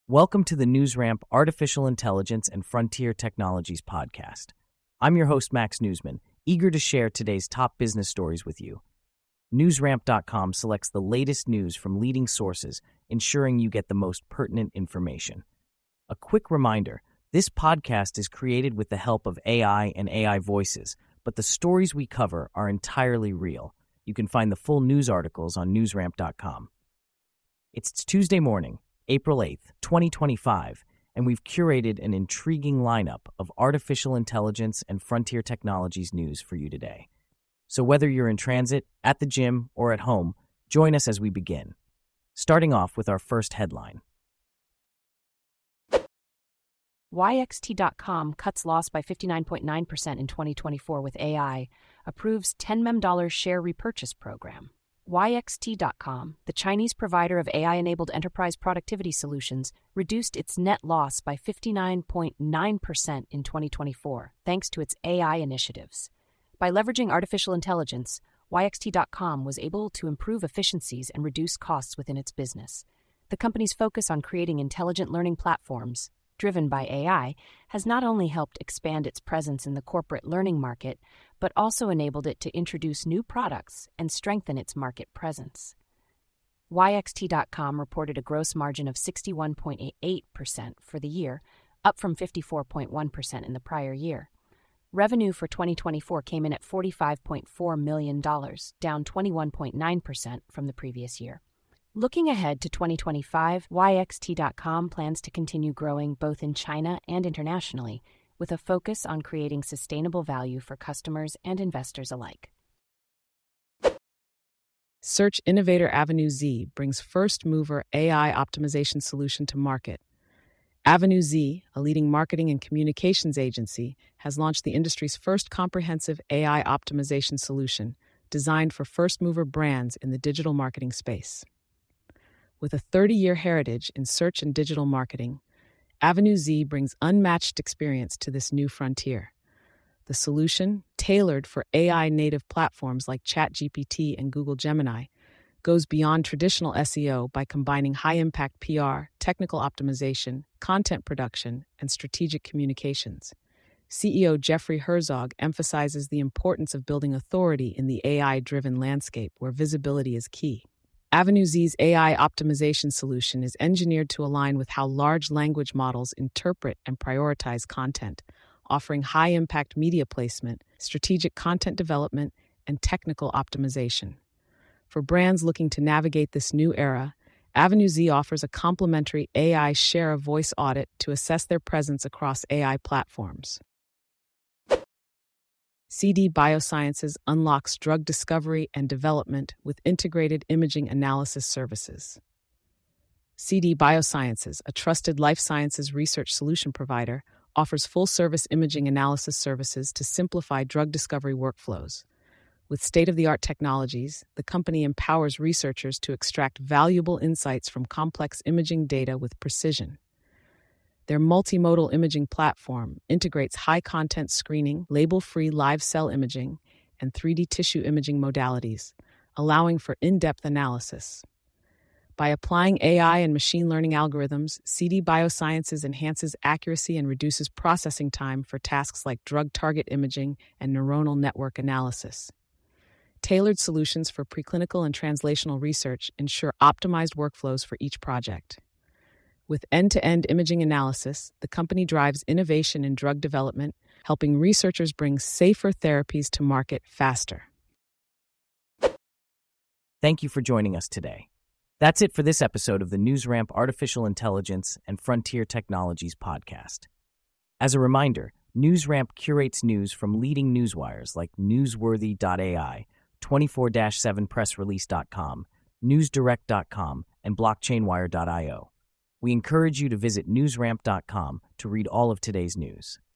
Welcome to the NewsRamp Artificial Intelligence and Frontier Technologies podcast. I'm your host, Max Newsman, eager to share today's top business stories with you. NewsRamp.com selects the latest news from leading sources, ensuring you get the most pertinent information. A quick reminder, this podcast is created with the help of AI and AI voices, but the stories we cover are entirely real. You can find the full news articles on NewsRamp.com. It's Tuesday morning, April 8th, 2025, and we've curated an intriguing lineup of artificial intelligence and frontier technologies news for you today. So whether you're in transit, at the gym, or at home, join us as we begin. Starting off with our first headline. YXT.com cuts loss by 59.9% in 2024 with AI, approves $10 million share repurchase program. YXT.com, the Chinese provider of AI-enabled enterprise productivity solutions, reduced its net loss by 59.9% in 2024, thanks to its AI initiatives. By leveraging artificial intelligence, YXT.com was able to improve efficiencies and reduce costs within its business. The company's focus on creating intelligent learning platforms, driven by AI, has not only helped expand its presence in the corporate learning market, but also enabled it to introduce new products and strengthen its market presence. YXT.com reported a gross margin of 61.88% for the year, up from 54.1% in the prior year. Revenue for 2024 came in at $45.4 million, down 21.9% from the previous year. Looking ahead to 2025, YXT.com plans to continue growing both in China and internationally, with a focus on creating sustainable value for customers and investors alike. Search innovator Avenue Z brings first-mover AI optimization solution to market. Avenue Z, a leading marketing and communications agency, has launched the industry's first comprehensive AI optimization solution designed for first-mover brands in the digital marketing space. With a 30-year heritage in search and digital marketing, Avenue Z brings unmatched experience to this new frontier. The solution, tailored for AI-native platforms like ChatGPT and Google Gemini, goes beyond traditional SEO by combining high-impact PR, technical optimization, content production, and strategic communications. CEO Jeffrey Herzog emphasizes the importance of building authority in the AI-driven landscape where visibility is key. Avenue Z's AI optimization solution is engineered to align with how large language models interpret and prioritize content, offering high-impact media placement, strategic content development, and technical optimization. For brands looking to navigate this new era, Avenue Z offers a complimentary AI share of voice audit to assess their presence across AI platforms. CD Biosciences unlocks drug discovery and development with integrated imaging analysis services. CD Biosciences, a trusted life sciences research solution provider, offers full-service imaging analysis services to simplify drug discovery workflows. With state-of-the-art technologies, the company empowers researchers to extract valuable insights from complex imaging data with precision. Their multimodal imaging platform integrates high-content screening, label-free live cell imaging, and 3D tissue imaging modalities, allowing for in-depth analysis. By applying AI and machine learning algorithms, CD Biosciences enhances accuracy and reduces processing time for tasks like drug target imaging and neuronal network analysis. Tailored solutions for preclinical and translational research ensure optimized workflows for each project. With end-to-end imaging analysis, the company drives innovation in drug development, helping researchers bring safer therapies to market faster. Thank you for joining us today. That's it for this episode of the NewsRamp Artificial Intelligence and Frontier Technologies podcast. As a reminder, NewsRamp curates news from leading newswires like Newsworthy.ai, 24-7pressrelease.com, NewsDirect.com, and BlockchainWire.io. We encourage you to visit newsramp.com to read all of today's news.